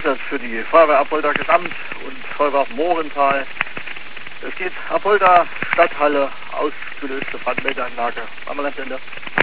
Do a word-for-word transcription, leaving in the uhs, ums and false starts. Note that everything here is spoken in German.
Einsatz für die Feuerwehr Apolda Gesamt und Feuerwehr Mohrental. Es geht Apolda Stadthalle, ausgelöste Brandmeldeanlage. Einmal an Stelle.